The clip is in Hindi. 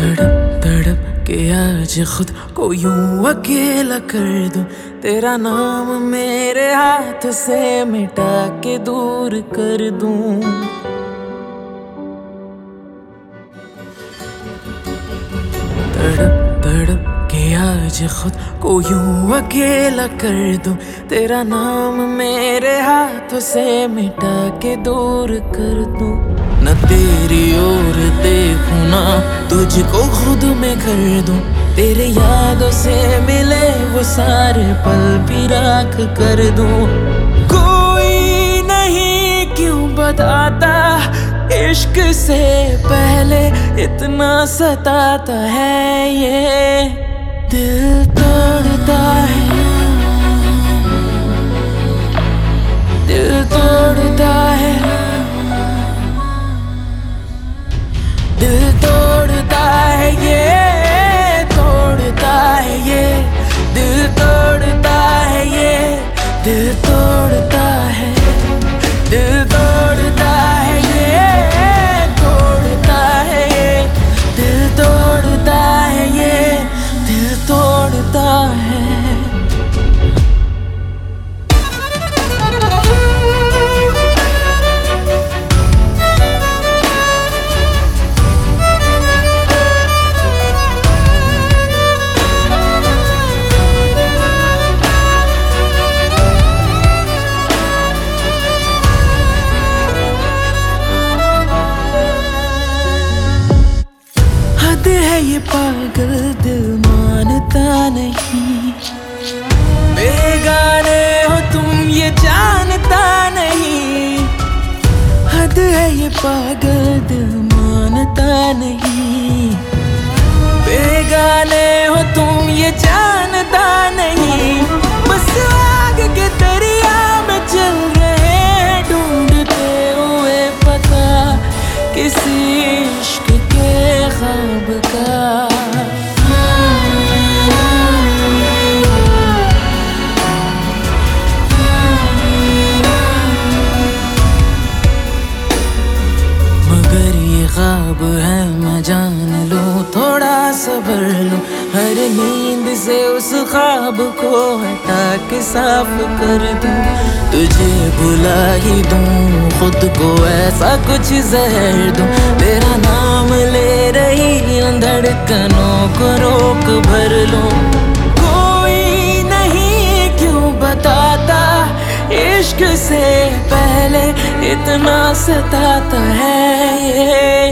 तड़प तड़प के आज खुद को यूं अकेला कर दूं, तेरा नाम मेरे हाथ से मिटा के दूर कर दूं। तड़प तड़प के आज खुद को यूं अकेला कर दूं, तेरा नाम मेरे हाथों से मिटा के दूर कर दूं। न तेरी ओर देखूं ना तुझको खुद में कर दूं, तेरे यादों से मिले वो सारे पल भी राख कर दूं। कोई नहीं क्यों बताता इश्क से पहले इतना सताता है ये, दिल तोड़ता है, दिल तोड़ता है, दिल तोड़ता है ये, तोड़ता है ये, दिल तोड़ता है ये, दिल तोड़ता है, दिल तोड़ता है ये, तोड़ता है ये, दिल तोड़ता है ये, दिल तोड़ता है। है ये पागल दिल मानता नहीं, बेगाने हो तुम ये जानता नहीं। हद है ये पागल दिल मानता नहीं, बेगाने हो तुम ये जानता नहीं। बस आग के दरिया में चल रहे हैं ढूंढते हुए पता किसी इश्क के ख्वाब का। मगर ये ख्वाब है मैं जान लूं, थोड़ा सब्र लूं, हर नींद से उस ख्वाब को हटा के साफ कर दूं। तुझे भुला ही दूं, खुद को ऐसा कुछ जहर दूं, तेरा नाम ले रही उन धड़कनों को रोक भर लूं। कोई नहीं क्यों बताता इश्क से पहले इतना सताता है ये,